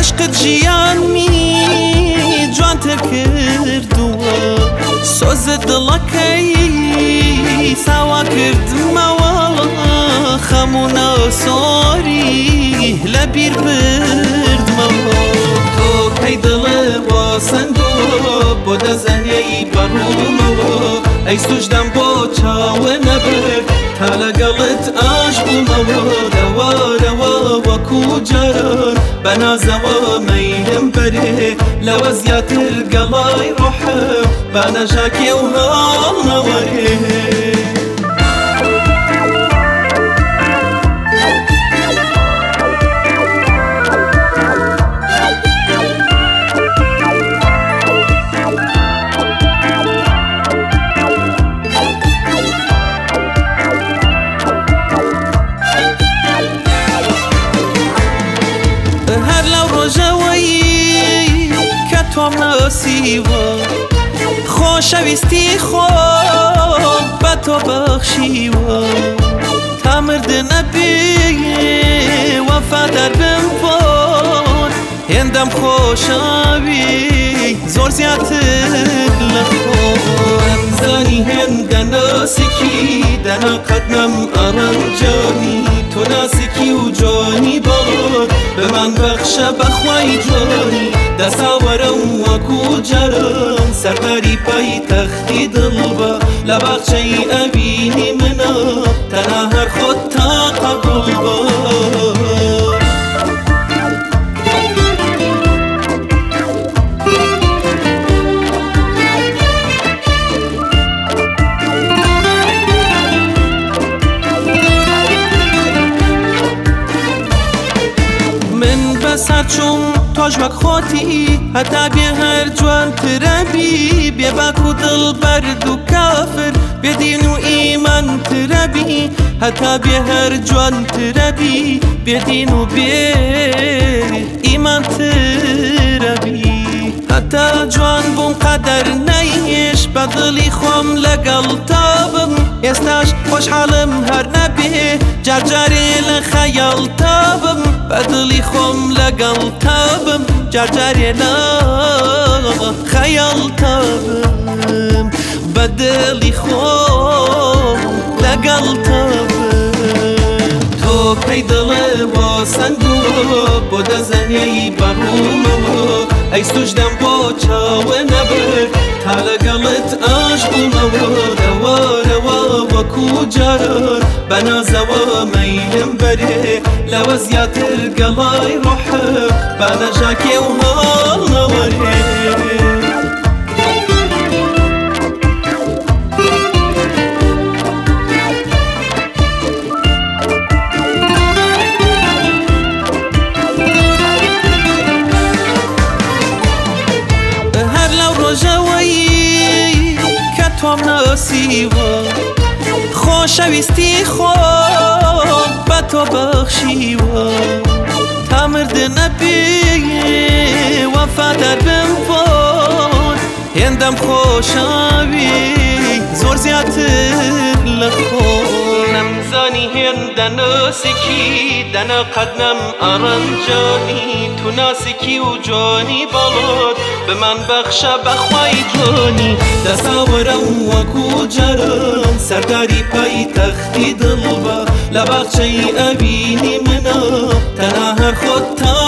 عشقت ژیانی جوانتر کردووە سۆز دڵەکەی ساوا کردمەوە خەموو ناسۆری لە بیر بردمەوە تۆ کەی دڵێ بۆ سنگۆ بۆ دەزەنیەی بەڕوومەوە ئەی سوژدەم بۆ چاوە نەبرد تا لەگەڵت ئاش بوومەوە دەوارەوە وەکو جاران بەنازەوە مەیلم بەرێ لەوە زیاتر گەڵای ڕۆحم بانەژاکێ و هەڵنەوەرێ تۆم ناسیوە خۆشەویستی خۆم بە تۆ بەخشیوە تا مردنە بێ وەفادار بم بۆن هێندەم خۆشەوی زۆر زیاتر لە خۆم زانی هێندە ناسکی دەنا قەت نەم ئەڕەنجانی تۆ ناسکی و جوانی بۆت بمان بەخشە بەخوای جوانی دەساوەرە وەکو جاران سەرباری پایتەختی دڵبە لە باخچەی ئەبینی منە تەنها هەر خۆت تا قەبوڵ بە سەرچوم تۆش وەک خۆتی هەتا بێ هەر جوانترە بی بێباک و دڵبەرد و کافر بێدین و ئیمانترە بی هەتا بێ هەر جوانترە بی بێدین و بێ ئیمانترە بی هەتا جوان بووم قەدەر نەیهێش بە دڵی خۆم لەگەڵ تابم ئێستاش خۆشحاڵم هەر نەبێ جارجارێ لە خەیاڵ تابم بە دڵی خۆم لەگەڵ تابم جارجارێ لە خەیاڵ تابم بە دڵی خۆم لەگەڵ تابم تۆ کەی دڵێ بۆ سنگۆ بۆ دەزەنیەی بەڕوومەوە ئەی سوژدەم بۆ چاوە نەبرد تا لەگەڵت ئاش بوومەوە دەوارەوە وەکو جاران بەنازەوە مەیلم بەرێ لەوە زیاتر گەڵای ڕۆحم بانەژاکێ و هەڵنەوەرێ تۆم ناسیوە خۆشەویستی خۆم بە تۆ بەخشیوە تا مردنە بێ وەفادار بم بۆن هێندەم خۆشەوی زۆر زیاتر لە خۆم نەمزانی هێندە ناسکی دەنا قەت نەم ئەڕەنجانی تو ناسکی و جوانی بەڵۆت بمان بەخشە بەخوای جوانی دەساوەرە وەکو جاران سەرداری پایتەختی دڵبە لە باخچەی ئەبینی منە تەنها هەر خۆت تا